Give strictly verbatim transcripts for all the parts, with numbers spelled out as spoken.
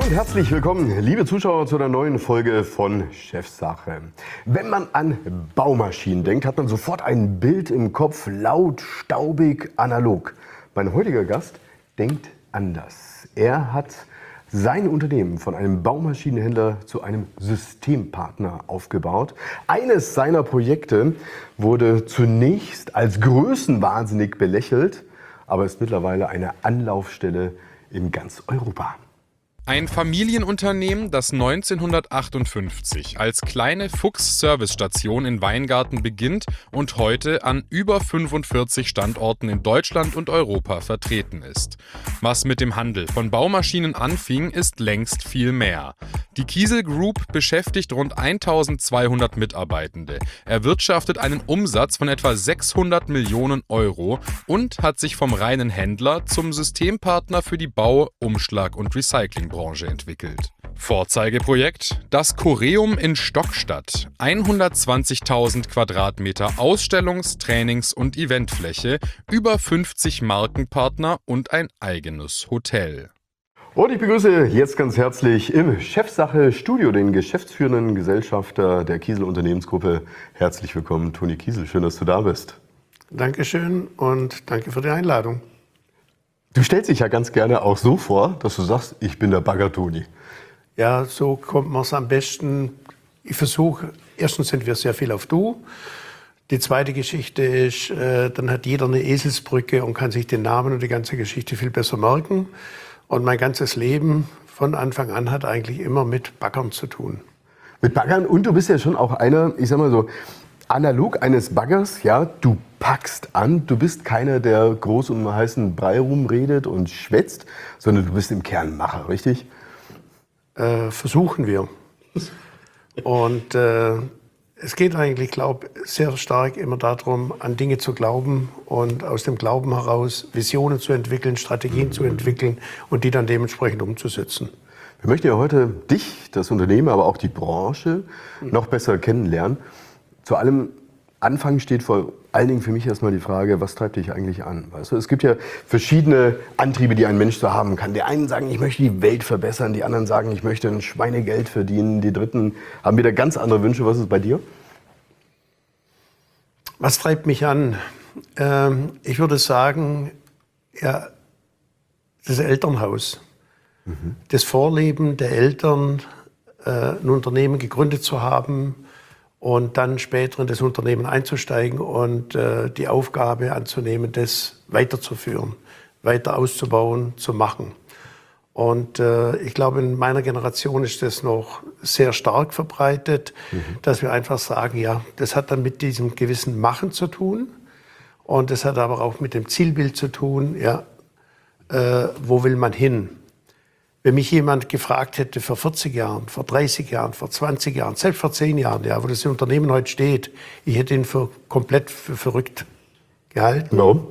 und herzlich willkommen, liebe Zuschauer, zu einer neuen Folge von Chefsache. Wenn man an Baumaschinen denkt, hat man sofort ein Bild im Kopf, laut, staubig, analog. Mein heutiger Gast denkt anders. Er hat sein Unternehmen von einem Baumaschinenhändler zu einem Systempartner aufgebaut. Eines seiner Projekte wurde zunächst als größenwahnsinnig belächelt, aber ist mittlerweile eine Anlaufstelle in ganz Europa. Ein Familienunternehmen, das neunzehnhundertachtundfünfzig als kleine Fuchs-Service-Station in Weingarten beginnt und heute an über fünfundvierzig Standorten in Deutschland und Europa vertreten ist. Was mit dem Handel von Baumaschinen anfing, ist längst viel mehr. Die Kiesel Group beschäftigt rund eintausendzweihundert Mitarbeitende, erwirtschaftet einen Umsatz von etwa sechshundert Millionen Euro und hat sich vom reinen Händler zum Systempartner für die Bau-, Umschlag- und Recyclingbranche entwickelt. Vorzeigeprojekt: das Coreum in Stockstadt. hundertzwanzigtausend Quadratmeter Ausstellungs-, Trainings- und Eventfläche, über fünfzig Markenpartner und ein eigenes Hotel. Und ich begrüße jetzt ganz herzlich im Chefsache-Studio den geschäftsführenden Gesellschafter der Kiesel Unternehmensgruppe. Herzlich willkommen, Toni Kiesel. Schön, dass du da bist. Dankeschön und danke für die Einladung. Du stellst dich ja ganz gerne auch so vor, dass du sagst, ich bin der Bagger Toni. Ja, so kommt man es am besten. Ich versuche, erstens sind wir sehr viel auf Du. Die zweite Geschichte ist, äh, dann hat jeder eine Eselsbrücke und kann sich den Namen und die ganze Geschichte viel besser merken. Und mein ganzes Leben von Anfang an hat eigentlich immer mit Baggern zu tun. Mit Baggern, und du bist ja schon auch einer, ich sag mal so, analog eines Baggers, ja, du packst an, du bist keiner, der groß um heißen Brei rumredet und schwätzt, sondern du bist im Kern Macher, richtig? Äh, versuchen wir. Und äh, es geht eigentlich, glaube ich, sehr stark immer darum, an Dinge zu glauben und aus dem Glauben heraus Visionen zu entwickeln, Strategien zu entwickeln und die dann dementsprechend umzusetzen. Wir möchten ja heute dich, das Unternehmen, aber auch die Branche noch besser kennenlernen. Zu allem Anfang steht vor allen Dingen für mich erstmal die Frage, was treibt dich eigentlich an? Weißt du, es gibt ja verschiedene Antriebe, die ein Mensch so haben kann. Die einen sagen, ich möchte die Welt verbessern, die anderen sagen, ich möchte ein Schweinegeld verdienen, die dritten haben wieder ganz andere Wünsche. Was ist bei dir? Was treibt mich an? Ähm, ich würde sagen, ja, das Elternhaus. Mhm. Das Vorleben der Eltern, äh, ein Unternehmen gegründet zu haben, und dann später in das Unternehmen einzusteigen und äh, die Aufgabe anzunehmen, das weiterzuführen, weiter auszubauen, zu machen. Und äh, ich glaube, in meiner Generation ist das noch sehr stark verbreitet, mhm. dass wir einfach sagen, ja, das hat dann mit diesem gewissen Machen zu tun und das hat aber auch mit dem Zielbild zu tun, ja, äh, wo will man hin? Wenn mich jemand gefragt hätte vor vierzig Jahren, vor dreißig Jahren, vor zwanzig Jahren, selbst vor zehn Jahren, ja, wo das Unternehmen heute steht, ich hätte ihn für komplett für verrückt gehalten. No.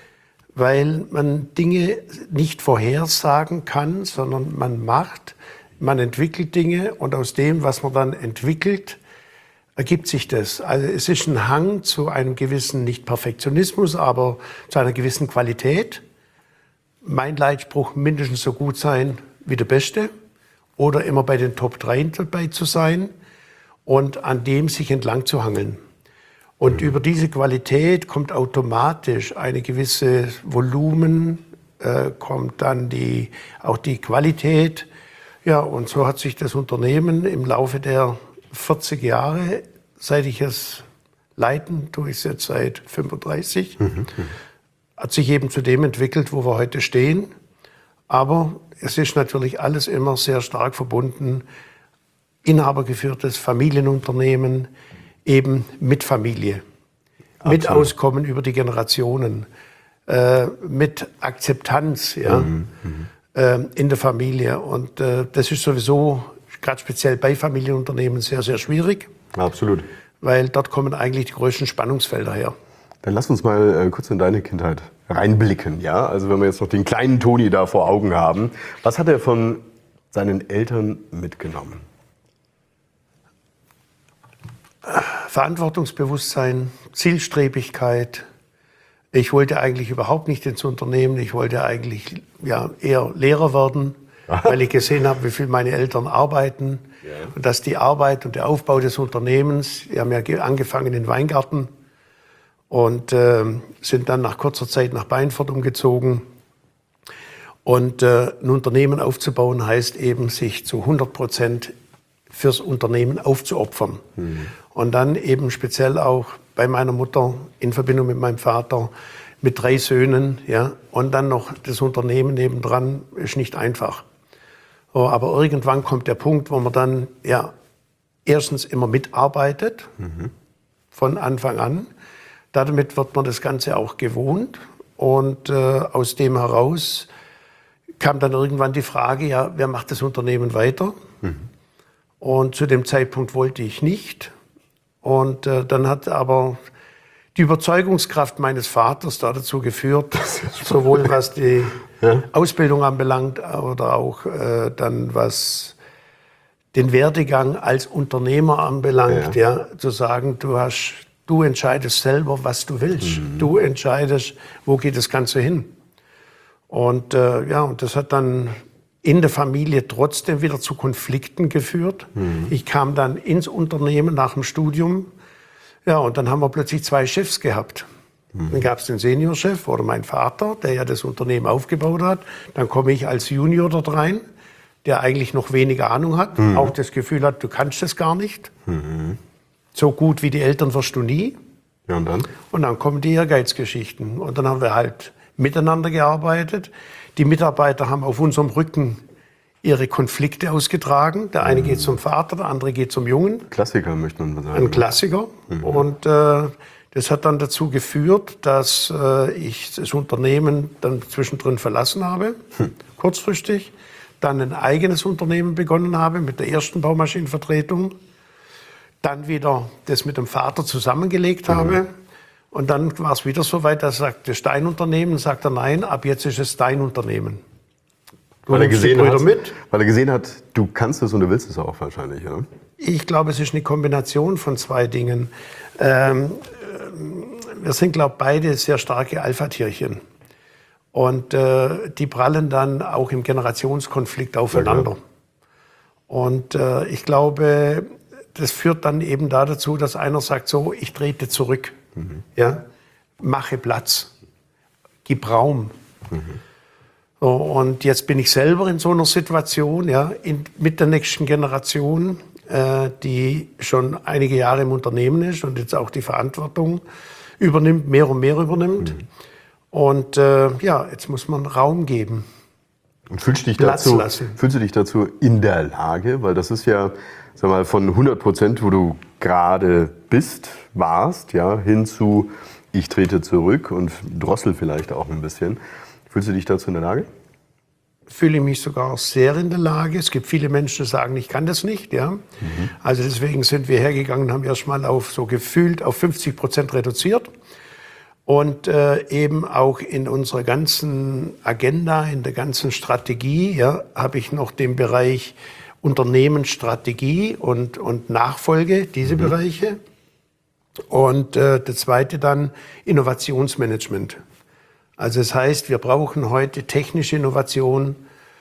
Weil man Dinge nicht vorhersagen kann, sondern man macht, man entwickelt Dinge und aus dem, was man dann entwickelt, ergibt sich das. Also es ist ein Hang zu einem gewissen, nicht Perfektionismus, aber zu einer gewissen Qualität. Mein Leitspruch: mindestens so gut sein wie der Beste oder immer bei den Top drei dabei zu sein und an dem sich entlang zu hangeln. Und mhm. über diese Qualität kommt automatisch eine gewisse Volumen, äh, kommt dann die, auch die Qualität. Ja, und so hat sich das Unternehmen im Laufe der vierzig Jahre, seit ich es leiten, tue ich es jetzt seit fünfunddreißig, mhm. hat sich eben zu dem entwickelt, wo wir heute stehen. Aber es ist natürlich alles immer sehr stark verbunden. Inhabergeführtes Familienunternehmen, eben mit Familie. Absolut. Mit Auskommen über die Generationen, äh, mit Akzeptanz, ja, mhm. äh, in der Familie. Und äh, das ist sowieso, gerade speziell bei Familienunternehmen, sehr, sehr schwierig. Absolut. Weil dort kommen eigentlich die größten Spannungsfelder her. Dann lass uns mal äh, kurz in deine Kindheit reinblicken, ja? Also wenn wir jetzt noch den kleinen Toni da vor Augen haben, was hat er von seinen Eltern mitgenommen? Verantwortungsbewusstsein, Zielstrebigkeit. Ich wollte eigentlich überhaupt nicht ins Unternehmen, ich wollte eigentlich ja, eher Lehrer werden. weil ich gesehen habe, wie viel meine Eltern arbeiten. Ja. Und dass die Arbeit und der Aufbau des Unternehmens, wir haben ja angefangen in Weingarten und äh, sind dann nach kurzer Zeit nach Beinfurt umgezogen. Und äh, ein Unternehmen aufzubauen heißt eben, sich zu hundert Prozent fürs Unternehmen aufzuopfern. Mhm. Und dann eben speziell auch bei meiner Mutter in Verbindung mit meinem Vater mit drei Söhnen, ja, und dann noch das Unternehmen nebendran, ist nicht einfach. So, aber irgendwann kommt der Punkt, wo man dann ja erstens immer mitarbeitet, mhm. von Anfang an. Damit wird man das Ganze auch gewohnt. Und äh, aus dem heraus kam dann irgendwann die Frage, ja, wer macht das Unternehmen weiter? Mhm. Und zu dem Zeitpunkt wollte ich nicht. Und äh, dann hat aber die Überzeugungskraft meines Vaters da dazu geführt, sowohl was die ja. Ausbildung anbelangt oder auch äh, dann was den Werdegang als Unternehmer anbelangt, ja. ja, zu sagen, du hast, du entscheidest selber, was du willst. Mhm. Du entscheidest, wo geht das Ganze hin. Und äh, ja, und das hat dann in der Familie trotzdem wieder zu Konflikten geführt. Mhm. Ich kam dann ins Unternehmen nach dem Studium. Ja, und dann haben wir plötzlich zwei Chefs gehabt. Mhm. Dann gab es den Seniorchef oder mein Vater, der ja das Unternehmen aufgebaut hat. Dann komme ich als Junior dort rein, der eigentlich noch weniger Ahnung hat, mhm. auch das Gefühl hat, du kannst das gar nicht. Mhm. So gut wie die Eltern wirst du nie. Ja, und dann? Und dann kommen die Ehrgeizgeschichten. Und dann haben wir halt miteinander gearbeitet. Die Mitarbeiter haben auf unserem Rücken ihre Konflikte ausgetragen. Der eine mhm. geht zum Vater, der andere geht zum Jungen. Klassiker, möchte man sagen. Ein Klassiker. Mhm. Und äh, das hat dann dazu geführt, dass äh, ich das Unternehmen dann zwischendrin verlassen habe, hm. kurzfristig. Dann ein eigenes Unternehmen begonnen habe mit der ersten Baumaschinenvertretung. Dann wieder das mit dem Vater zusammengelegt mhm. habe. Und dann war es wieder so weit, dass er sagte, Steinunternehmen, sagt er, nein, ab jetzt ist es dein Unternehmen. Du weil, er gesehen hat, mit. weil er gesehen hat, du kannst es und du willst es auch wahrscheinlich, ja? Ich glaube, es ist eine Kombination von zwei Dingen. Ähm, wir sind, glaube ich, beide sehr starke Alpha-Tierchen. Und äh, die prallen dann auch im Generationskonflikt aufeinander. Okay. Und äh, ich glaube, das führt dann eben da dazu, dass einer sagt, so, ich trete zurück. Mhm. Ja? Mache Platz, gib Raum. Mhm. So, und jetzt bin ich selber in so einer Situation, ja, in, mit der nächsten Generation, äh, die schon einige Jahre im Unternehmen ist und jetzt auch die Verantwortung übernimmt, mehr und mehr übernimmt. Mhm. Und äh, ja, jetzt muss man Raum geben. Und fühlst du dich dazu, fühlst du dich dazu in der Lage? Weil das ist ja, sag mal, von hundert Prozent, wo du gerade bist, warst, ja, hin zu ich trete zurück und drossel vielleicht auch ein bisschen. Fühlst du dich dazu in der Lage? Fühle ich mich sogar sehr in der Lage. Es gibt viele Menschen, die sagen, ich kann das nicht. Ja? Mhm. Also deswegen sind wir hergegangen und haben erst mal auf so gefühlt auf fünfzig Prozent reduziert. Und äh, eben auch in unserer ganzen Agenda, in der ganzen Strategie, ja, habe ich noch den Bereich Unternehmensstrategie und, und Nachfolge, diese mhm. Bereiche. Und äh, der zweite dann Innovationsmanagement. Also das heißt, wir brauchen heute technische Innovation,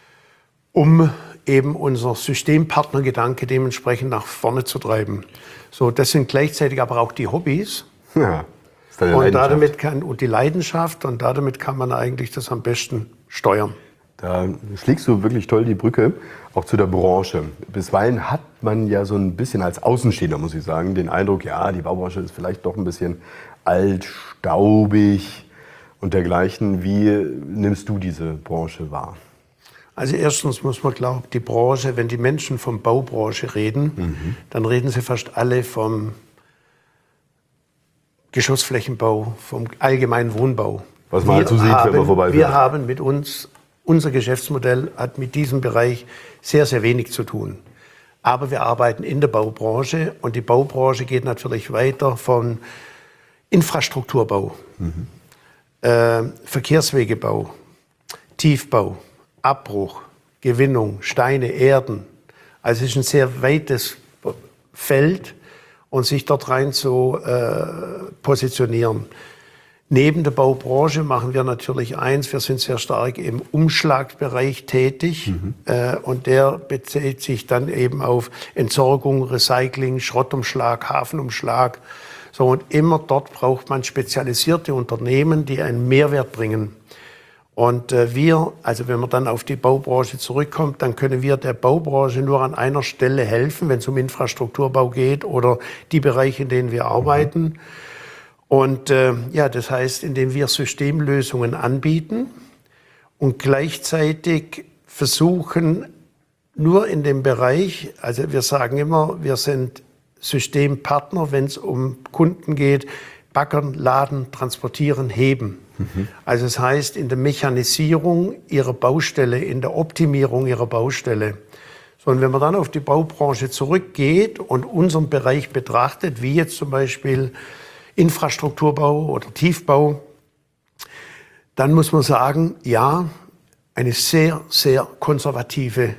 um eben unser Systempartnergedanke dementsprechend nach vorne zu treiben. So, das sind gleichzeitig aber auch die Hobbys. Ja, ist deine und, damit kann, und die Leidenschaft. Und damit kann man eigentlich das am besten steuern. Da schlägst du wirklich toll die Brücke, auch zu der Branche. Bisweilen hat man ja so ein bisschen als Außenstehender, muss ich sagen, den Eindruck, ja, die Baubranche ist vielleicht doch ein bisschen alt, staubig und dergleichen. Wie nimmst du diese Branche wahr? Also erstens muss man glauben, die Branche, wenn die Menschen von Baubranche reden, mhm. dann reden sie fast alle vom Geschossflächenbau, vom allgemeinen Wohnbau. Was man halt so sieht, wenn man vorbeifährt. Wir haben mit uns, unser Geschäftsmodell hat mit diesem Bereich sehr, sehr wenig zu tun. Aber wir arbeiten in der Baubranche und die Baubranche geht natürlich weiter von Infrastrukturbau, mhm. äh, Verkehrswegebau, Tiefbau, Abbruch, Gewinnung, Steine, Erden. Also es ist ein sehr weites Feld und sich dort rein zu äh, positionieren. Neben der Baubranche machen wir natürlich eins, wir sind sehr stark im Umschlagbereich tätig. Mhm. Äh, und der bezieht sich dann eben auf Entsorgung, Recycling, Schrottumschlag, Hafenumschlag. So, und immer dort braucht man spezialisierte Unternehmen, die einen Mehrwert bringen. Und äh, wir, also wenn man dann auf die Baubranche zurückkommt, dann können wir der Baubranche nur an einer Stelle helfen, wenn es um Infrastrukturbau geht oder die Bereiche, in denen wir arbeiten. Mhm. Und äh, ja, das heißt, indem wir Systemlösungen anbieten und gleichzeitig versuchen, nur in dem Bereich, also wir sagen immer, wir sind Systempartner, wenn es um Kunden geht, baggern, laden, transportieren, heben. Mhm. Also das heißt, in der Mechanisierung ihrer Baustelle, in der Optimierung ihrer Baustelle. So, und wenn man dann auf die Baubranche zurückgeht und unseren Bereich betrachtet, wie jetzt zum Beispiel Infrastrukturbau oder Tiefbau, dann muss man sagen, ja, eine sehr, sehr konservative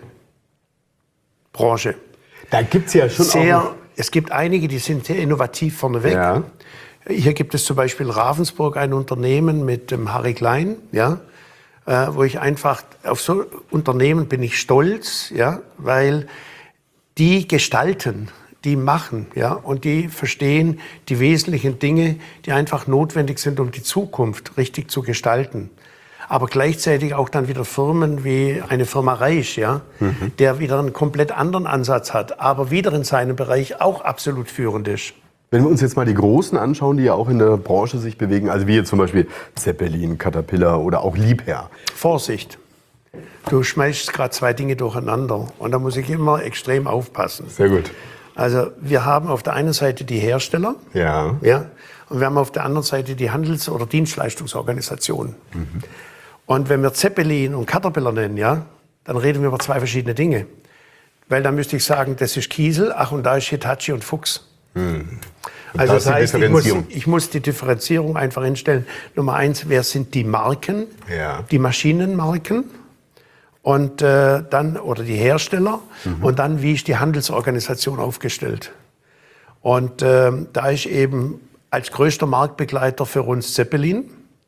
Branche. Da gibt es ja schon sehr, auch... Es gibt einige, die sind sehr innovativ vorneweg. Ja. Hier gibt es zum Beispiel Ravensburg, ein Unternehmen mit dem Harry Klein, ja, äh, wo ich einfach, auf so Unternehmen bin ich stolz, ja, weil die gestalten, die machen, ja, und die verstehen die wesentlichen Dinge, die einfach notwendig sind, um die Zukunft richtig zu gestalten. Aber gleichzeitig auch dann wieder Firmen wie eine Firma Reich, ja, mhm. der wieder einen komplett anderen Ansatz hat, aber wieder in seinem Bereich auch absolut führend ist. Wenn wir uns jetzt mal die Großen anschauen, die ja auch in der Branche sich bewegen, also wie jetzt zum Beispiel Zeppelin, Caterpillar oder auch Liebherr. Vorsicht, du schmeißt gerade zwei Dinge durcheinander und da muss ich immer extrem aufpassen. Sehr gut. Also wir haben auf der einen Seite die Hersteller, ja. Ja, und wir haben auf der anderen Seite die Handels- oder Dienstleistungsorganisationen. Mhm. Und wenn wir Zeppelin und Caterpillar nennen, ja, dann reden wir über zwei verschiedene Dinge. Weil dann müsste ich sagen, das ist Kiesel, ach und da ist Hitachi und Fuchs. Mhm. Also das heißt, ich muss, ich muss die Differenzierung einfach hinstellen. Nummer eins, wer sind die Marken, ja. die Maschinenmarken und äh, dann oder die Hersteller mhm. und dann wie ist die Handelsorganisation aufgestellt. Und äh, da ist eben als größter Marktbegleiter für uns Zeppelin.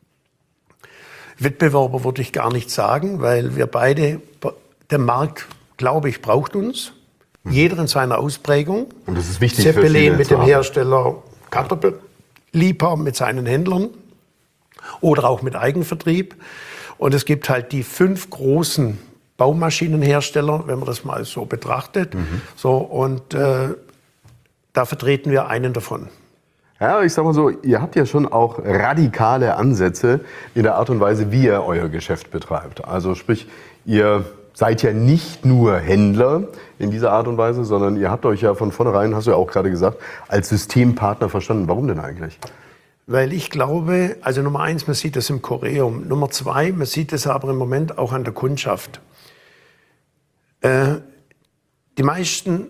Wettbewerber würde ich gar nicht sagen, weil wir beide, der Markt, glaube ich, braucht uns. Mhm. Jeder in seiner Ausprägung. Und das ist wichtig. Zeppelin mit dem Hersteller Caterpillar, Liebherr mit seinen Händlern oder auch mit Eigenvertrieb. Und es gibt halt die fünf großen Baumaschinenhersteller, wenn man das mal so betrachtet. Mhm. So, und äh, da vertreten wir einen davon. Ja, ich sag mal so, ihr habt ja schon auch radikale Ansätze in der Art und Weise, wie ihr euer Geschäft betreibt. Also sprich, ihr seid ja nicht nur Händler in dieser Art und Weise, sondern ihr habt euch ja von vornherein, hast du ja auch gerade gesagt, als Systempartner verstanden. Warum denn eigentlich? Weil ich glaube, also Nummer eins, man sieht das im Choreum. Nummer zwei, man sieht es aber im Moment auch an der Kundschaft. Äh, die meisten,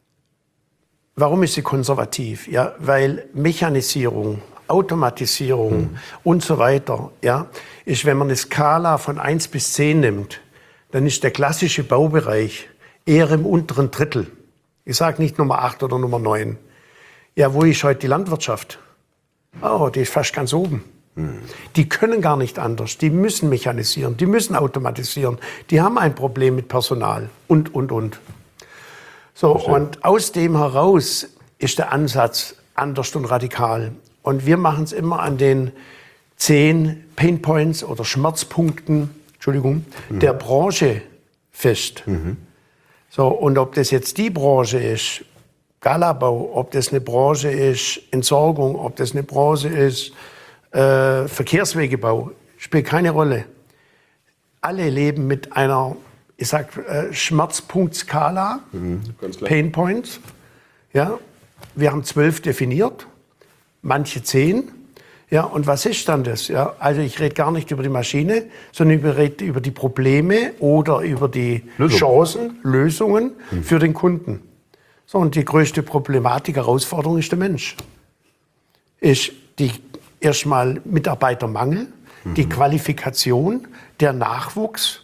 warum ist sie konservativ? Ja, weil Mechanisierung, Automatisierung mhm. und so weiter, ja, ist, wenn man eine Skala von eins bis zehn nimmt, dann ist der klassische Baubereich eher im unteren Drittel. Ich sage nicht Nummer acht oder Nummer neun. Ja, wo ist heute die Landwirtschaft? Oh, die ist fast ganz oben. Hm. Die können gar nicht anders. Die müssen mechanisieren, die müssen automatisieren. Die haben ein Problem mit Personal und, und, und. So, und aus dem heraus ist der Ansatz anders und radikal. Und wir machen es immer an den zehn Painpoints oder Schmerzpunkten, Entschuldigung, mhm. der Branche fest. Mhm. So, und ob das jetzt die Branche ist, Galabau, ob das eine Branche ist, Entsorgung, ob das eine Branche ist, äh, Verkehrswegebau, spielt keine Rolle. Alle leben mit einer, ich sag, äh, Schmerzpunktskala, mhm, Pain Points. Ja, wir haben zwölf definiert, manche zehn. Ja, und was ist dann das? Ja, also ich rede gar nicht über die Maschine, sondern ich rede über die Probleme oder über die Lösung. Chancen, Lösungen mhm. für den Kunden. So, und die größte Problematik, Herausforderung ist der Mensch. Ist die erstmal Mitarbeitermangel, mhm. die Qualifikation, der Nachwuchs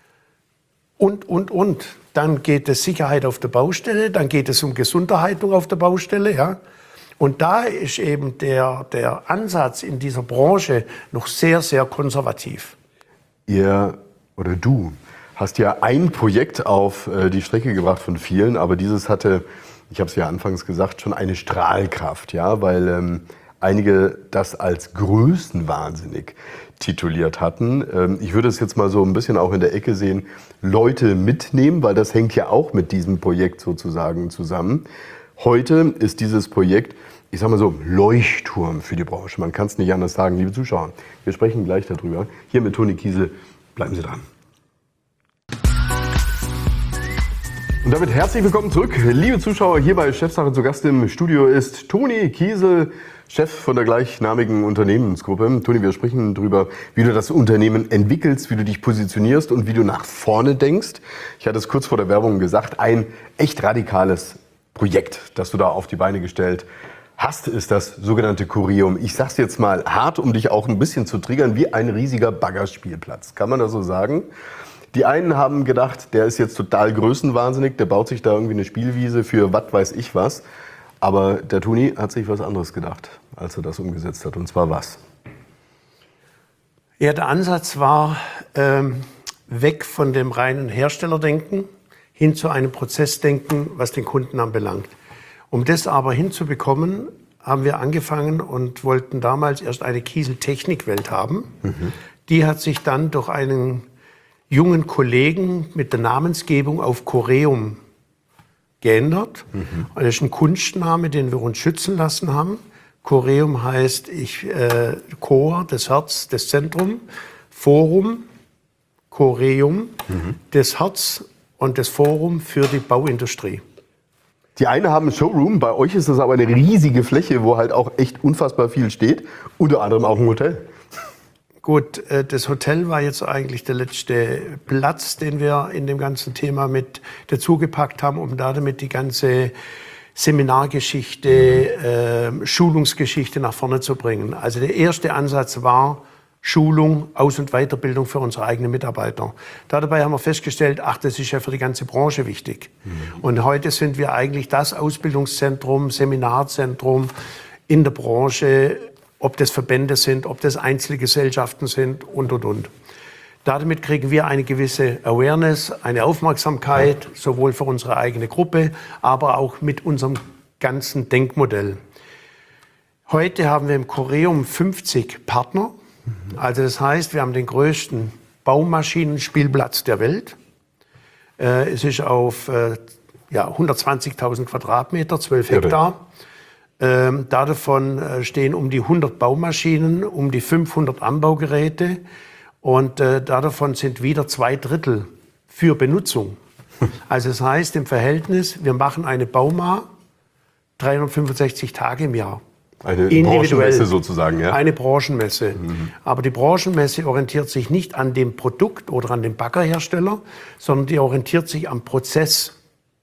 und, und, und. Dann geht es Sicherheit auf der Baustelle, dann geht es um Gesunderhaltung auf der Baustelle, ja. Und da ist eben der, der Ansatz in dieser Branche noch sehr, sehr konservativ. Ihr oder du hast ja ein Projekt auf äh, die Strecke gebracht von vielen, aber dieses hatte, ich habe es ja anfangs gesagt, schon eine Strahlkraft, ja, weil ähm, einige das als größenwahnsinnig tituliert hatten. Ähm, ich würde es jetzt mal so ein bisschen auch in der Ecke sehen, Leute mitnehmen, weil das hängt ja auch mit diesem Projekt sozusagen zusammen. Heute ist dieses Projekt, ich sage mal so, Leuchtturm für die Branche. Man kann es nicht anders sagen, liebe Zuschauer. Wir sprechen gleich darüber. Hier mit Toni Kiesel. Bleiben Sie dran. Und damit herzlich willkommen zurück, liebe Zuschauer. Hier bei Chefsache zu Gast im Studio ist Toni Kiesel, Chef von der gleichnamigen Unternehmensgruppe. Toni, wir sprechen darüber, wie du das Unternehmen entwickelst, wie du dich positionierst und wie du nach vorne denkst. Ich hatte es kurz vor der Werbung gesagt, ein echt radikales Projekt, das du da auf die Beine gestellt hast, ist das sogenannte Corium. Ich sag's jetzt mal hart, um dich auch ein bisschen zu triggern, wie ein riesiger Baggerspielplatz. Kann man das so sagen? Die einen haben gedacht, der ist jetzt total größenwahnsinnig, der baut sich da irgendwie eine Spielwiese für was weiß ich was. Aber der Toni hat sich was anderes gedacht, als er das umgesetzt hat. Und zwar was? Ja, der Ansatz war ähm, weg von dem reinen Herstellerdenken hin zu einem Prozessdenken, was den Kunden anbelangt. Um das aber hinzubekommen, haben wir angefangen und wollten damals erst eine Kiesel-Technikwelt haben. Mhm. Die hat sich dann durch einen jungen Kollegen mit der Namensgebung auf Corium geändert. Mhm. Das ist ein Kunstname, den wir uns schützen lassen haben. Corium heißt ich, äh, Chor, das Herz, das Zentrum, Forum, Corium, mhm. das Herz und das Forum für die Bauindustrie. Die einen haben einen Showroom, bei euch ist das aber eine riesige Fläche, wo halt auch echt unfassbar viel steht, unter anderem auch ein Hotel. Gut, das Hotel war jetzt eigentlich der letzte Platz, den wir in dem ganzen Thema mit dazugepackt haben, um damit die ganze Seminargeschichte, äh, Schulungsgeschichte nach vorne zu bringen. Also der erste Ansatz war Schulung, Aus- und Weiterbildung für unsere eigenen Mitarbeiter. Dabei haben wir festgestellt, ach, das ist ja für die ganze Branche wichtig. Mhm. Und heute sind wir eigentlich das Ausbildungszentrum, Seminarzentrum in der Branche, ob das Verbände sind, ob das Einzelgesellschaften sind und, und, und. Damit kriegen wir eine gewisse Awareness, eine Aufmerksamkeit, sowohl für unsere eigene Gruppe, aber auch mit unserem ganzen Denkmodell. Heute haben wir im Corium fünfzig Partner. Also das heißt, wir haben den größten Baumaschinenspielplatz der Welt. Äh, es ist auf äh, ja, hundertzwanzigtausend Quadratmeter, zwölf Hektar. Ähm, davon äh, stehen um die hundert Baumaschinen, um die fünfhundert Anbaugeräte und äh, davon sind wieder zwei Drittel für Benutzung. Also das heißt im Verhältnis, wir machen eine Bauma dreihundertfünfundsechzig Tage im Jahr. Eine Branchenmesse sozusagen, ja? Eine Branchenmesse. Mhm. Aber die Branchenmesse orientiert sich nicht an dem Produkt oder an dem Baggerhersteller, sondern die orientiert sich am Prozess.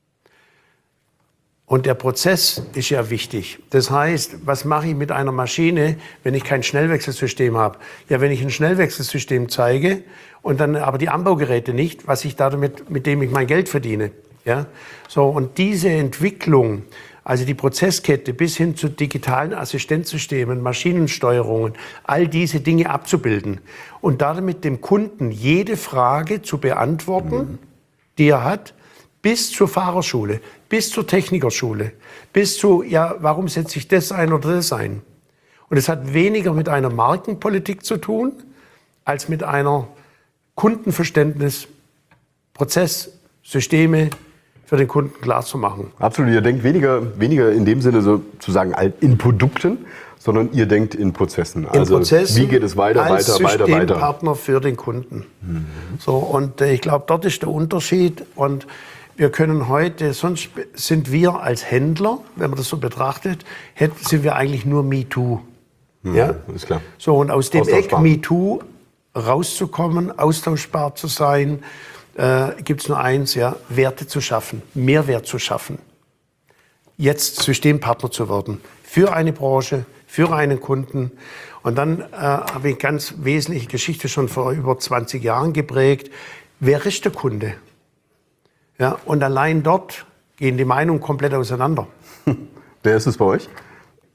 Und der Prozess ist ja wichtig. Das heißt, was mache ich mit einer Maschine, wenn ich kein Schnellwechselsystem habe? Ja, wenn ich ein Schnellwechselsystem zeige und dann aber die Anbaugeräte nicht, was ich damit, mit dem ich mein Geld verdiene. Ja? So, und diese Entwicklung, also die Prozesskette bis hin zu digitalen Assistenzsystemen, Maschinensteuerungen, all diese Dinge abzubilden und damit dem Kunden jede Frage zu beantworten, mhm. die er hat, bis zur Fahrerschule, bis zur Technikerschule, bis zu, ja, warum setze ich das ein oder das ein? Und es hat weniger mit einer Markenpolitik zu tun, als mit einer Kundenverständnis, Prozess, Systeme, für den Kunden klar zu machen. Absolut, ihr denkt weniger, weniger in dem Sinne sozusagen in Produkten, sondern ihr denkt in Prozessen. In also Prozessen wie geht es weiter, als weiter, weiter, weiter. Systempartner für den Kunden. Mhm. So, und äh, ich glaube, dort ist der Unterschied. Und wir können heute, sonst sind wir als Händler, wenn man das so betrachtet, sind wir eigentlich nur MeToo. Mhm, ja? Ist klar. So, und aus dem Eck MeToo rauszukommen, austauschbar zu sein, Äh, gibt es nur eins, ja, Werte zu schaffen, Mehrwert zu schaffen. Jetzt Systempartner zu werden für eine Branche, für einen Kunden. Und dann äh, habe ich eine ganz wesentliche Geschichte schon vor über zwanzig Jahren geprägt. Wer ist der Kunde? Ja, und allein dort gehen die Meinungen komplett auseinander. Wer ist es bei euch?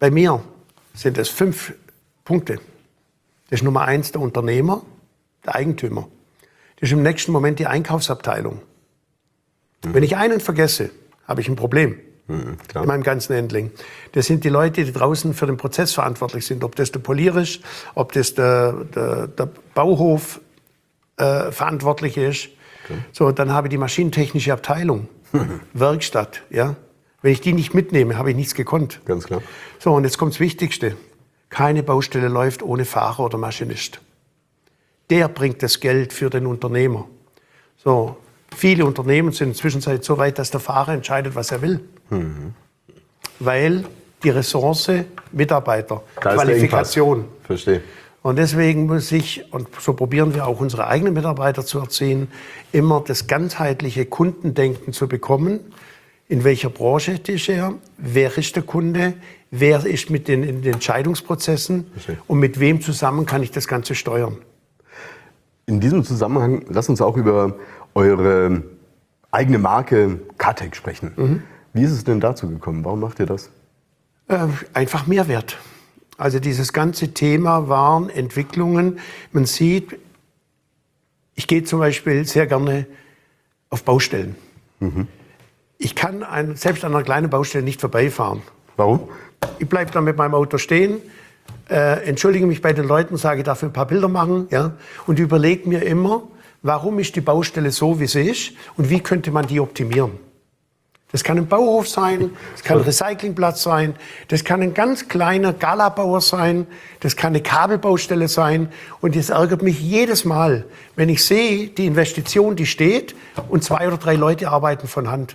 Bei mir sind es fünf Punkte. Das ist Nummer eins der Unternehmer, der Eigentümer. Das ist im nächsten Moment die Einkaufsabteilung. Mhm. Wenn ich einen vergesse, habe ich ein Problem. Mhm, in meinem ganzen Handling. Das sind die Leute, die draußen für den Prozess verantwortlich sind. Ob das der Polier ist, ob das der, der, der Bauhof äh, verantwortlich ist. Okay. So, dann habe ich die maschinentechnische Abteilung, mhm. Werkstatt. Ja? Wenn ich die nicht mitnehme, habe ich nichts gekonnt. Ganz klar. So, und jetzt kommt das Wichtigste. Keine Baustelle läuft ohne Fahrer oder Maschinist. Der bringt das Geld für den Unternehmer. So, viele Unternehmen sind inzwischen so weit, dass der Fahrer entscheidet, was er will. Mhm. Weil die Ressource, Mitarbeiter, da Qualifikation. Verstehe. Und deswegen muss ich, und so probieren wir auch unsere eigenen Mitarbeiter zu erziehen, immer das ganzheitliche Kundendenken zu bekommen. In welcher Branche ist er? Wer ist der Kunde? Wer ist mit den, in den Entscheidungsprozessen? Verstehe. Und mit wem zusammen kann ich das Ganze steuern? In diesem Zusammenhang, lass uns auch über eure eigene Marke Kartec sprechen. Mhm. Wie ist es denn dazu gekommen? Warum macht ihr das? Äh, einfach Mehrwert. Also dieses ganze Thema waren Entwicklungen. Man sieht, ich gehe zum Beispiel sehr gerne auf Baustellen. Mhm. Ich kann ein, selbst an einer kleinen Baustelle nicht vorbeifahren. Warum? Ich bleibe dann mit meinem Auto stehen, äh, entschuldige mich bei den Leuten, sage, ich darf ein paar Bilder machen, ja, und überlege mir immer, warum ist die Baustelle so, wie sie ist und wie könnte man die optimieren. Das kann ein Bauhof sein, das kann ein Recyclingplatz sein, das kann ein ganz kleiner Galabauer sein, das kann eine Kabelbaustelle sein. Und das ärgert mich jedes Mal, wenn ich sehe, die Investition, die steht und zwei oder drei Leute arbeiten von Hand.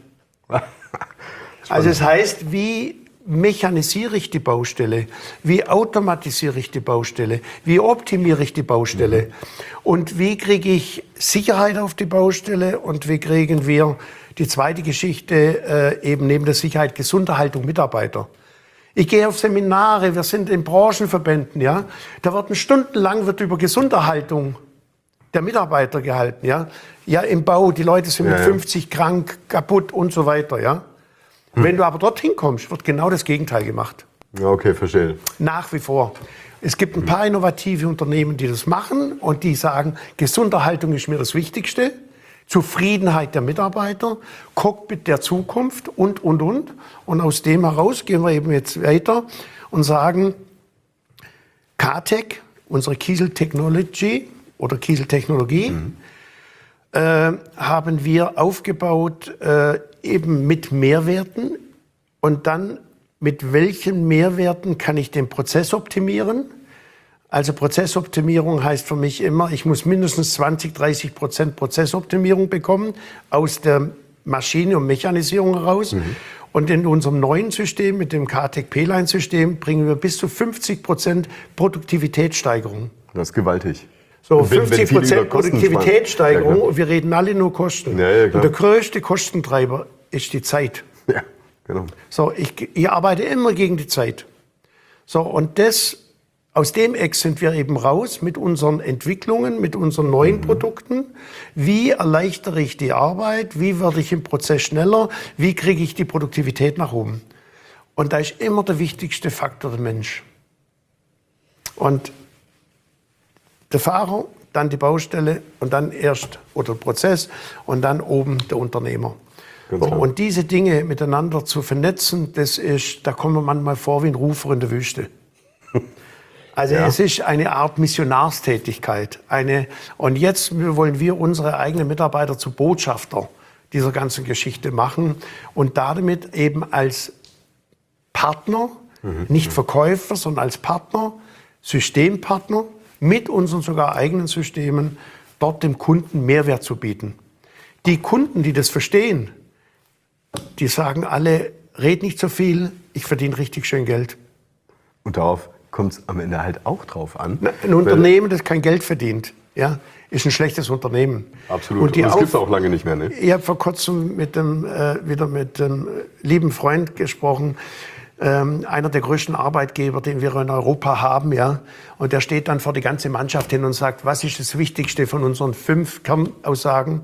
Also das heißt, wie mechanisiere ich die Baustelle? Wie automatisiere ich die Baustelle? Wie optimiere ich die Baustelle? Mhm. Und wie kriege ich Sicherheit auf die Baustelle? Und wie kriegen wir die zweite Geschichte, äh, eben neben der Sicherheit, Gesunderhaltung Mitarbeiter? Ich gehe auf Seminare, wir sind in Branchenverbänden, ja. Da wird stundenlang wird über Gesunderhaltung der Mitarbeiter gehalten, ja. Ja, im Bau, die Leute sind ja, mit fünfzig ja. krank, kaputt und so weiter, ja. Hm. Wenn du aber dorthin kommst, wird genau das Gegenteil gemacht. Ja, okay, verstehe. Nach wie vor. Es gibt ein paar innovative Unternehmen, die das machen und die sagen, Gesunderhaltung ist mir das Wichtigste. Zufriedenheit der Mitarbeiter, Cockpit der Zukunft und, und, und. Und aus dem heraus gehen wir eben jetzt weiter und sagen, Kartec, unsere Kiesel Technology oder Kiesel Technologie, mhm. äh, haben wir aufgebaut äh, eben mit Mehrwerten. Und dann, mit welchen Mehrwerten kann ich den Prozess optimieren? Also Prozessoptimierung heißt für mich immer, ich muss mindestens zwanzig, dreißig Prozent Prozessoptimierung bekommen aus der Maschine- und Mechanisierung heraus. Mhm. Und in unserem neuen System, mit dem Kartec P-Line-System, bringen wir bis zu fünfzig Prozent Produktivitätssteigerung. Das ist gewaltig. So, fünfzig Prozent Produktivitätssteigerung, ja, und wir reden alle nur Kosten. Ja, ja, und der größte Kostentreiber ist die Zeit. Ja, genau. So, ich, ich arbeite immer gegen die Zeit. So, und das... Aus dem Eck sind wir eben raus mit unseren Entwicklungen, mit unseren neuen mhm. Produkten. Wie erleichtere ich die Arbeit? Wie werde ich im Prozess schneller? Wie kriege ich die Produktivität nach oben? Und da ist immer der wichtigste Faktor der Mensch. Und der Fahrer, dann die Baustelle und dann erst oder der Prozess und dann oben der Unternehmer. Und diese Dinge miteinander zu vernetzen, das ist, da kommen wir manchmal vor wie ein Rufer in der Wüste. Also ja. Es ist eine Art Missionarstätigkeit. Eine, und jetzt wollen wir unsere eigenen Mitarbeiter zu Botschafter dieser ganzen Geschichte machen und damit eben als Partner, mhm. nicht Verkäufer, sondern als Partner, Systempartner mit unseren sogar eigenen Systemen dort dem Kunden Mehrwert zu bieten. Die Kunden, die das verstehen, die sagen alle, red nicht so viel, ich verdiene richtig schön Geld. Und darauf kommt es am Ende halt auch drauf an. Ein Unternehmen, das kein Geld verdient, ja, ist ein schlechtes Unternehmen. Absolut. Und, und das gibt es auch lange nicht mehr. Ne? Ich habe vor kurzem mit dem, äh, wieder mit einem lieben Freund gesprochen, ähm, einer der größten Arbeitgeber, den wir in Europa haben. Ja, und der steht dann vor die ganze Mannschaft hin und sagt, was ist das Wichtigste von unseren fünf Kernaussagen?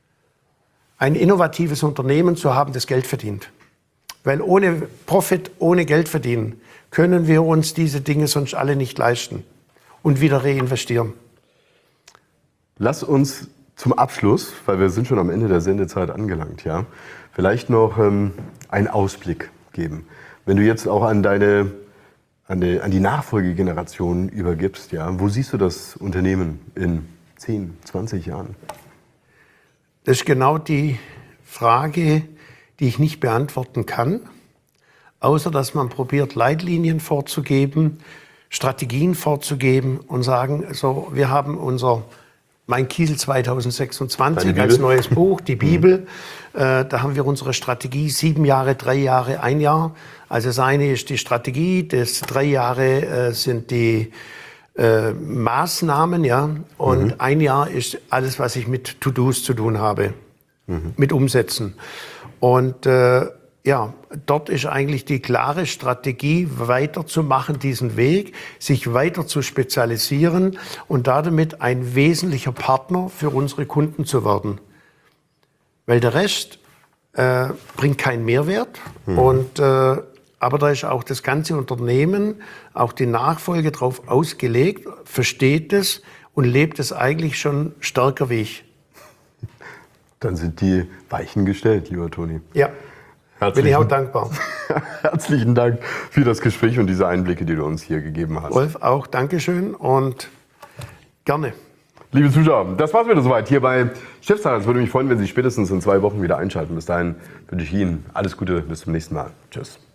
Ein innovatives Unternehmen zu haben, das Geld verdient. Weil ohne Profit, ohne Geld verdienen, können wir uns diese Dinge sonst alle nicht leisten und wieder reinvestieren. Lass uns zum Abschluss, weil wir sind schon am Ende der Sendezeit angelangt, ja, vielleicht noch ähm, einen Ausblick geben. Wenn du jetzt auch an deine, an die, an die Nachfolgegeneration übergibst, ja, wo siehst du das Unternehmen in zehn, zwanzig Jahren? Das ist genau die Frage, die ich nicht beantworten kann, außer dass man probiert, Leitlinien vorzugeben, Strategien vorzugeben und sagen, so, wir haben unser Mein Kiel zwanzig sechsundzwanzig als neues Buch, die Bibel. äh, da haben wir unsere Strategie, sieben Jahre, drei Jahre, ein Jahr. Also das eine ist die Strategie, das drei Jahre äh, sind die äh, Maßnahmen, ja. Und mhm. ein Jahr ist alles, was ich mit To-Dos zu tun habe, mhm. mit Umsetzen. Und äh, ja, dort ist eigentlich die klare Strategie, weiterzumachen, diesen Weg, sich weiter zu spezialisieren und damit ein wesentlicher Partner für unsere Kunden zu werden. Weil der Rest äh, bringt keinen Mehrwert. Mhm. Und, äh, aber da ist auch das ganze Unternehmen, auch die Nachfolge darauf ausgelegt, versteht es und lebt es eigentlich schon stärker wie ich. Dann sind die Weichen gestellt, lieber Toni. Ja. Bin ich auch dankbar. Herzlichen Dank für das Gespräch und diese Einblicke, die du uns hier gegeben hast. Wolf, auch Dankeschön und gerne. Liebe Zuschauer, das war's wieder soweit hier bei Chefsache. Es würde mich freuen, wenn Sie spätestens in zwei Wochen wieder einschalten. Bis dahin wünsche ich Ihnen alles Gute, bis zum nächsten Mal. Tschüss.